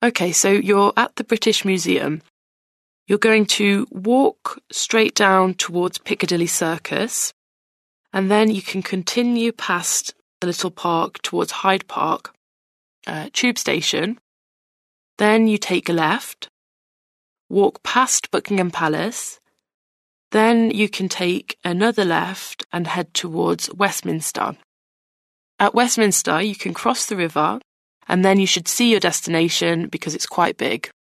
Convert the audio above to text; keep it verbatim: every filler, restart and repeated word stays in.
Okay, so you're at the British Museum. You're going to walk straight down towards Piccadilly Circus, and then you can continue past the little park towards Hyde Park uh, tube station. Then you take a left, walk past Buckingham Palace. Then you can take another left and head towards Westminster. At Westminster, you can cross the river, and then you should see your destination because it's quite big.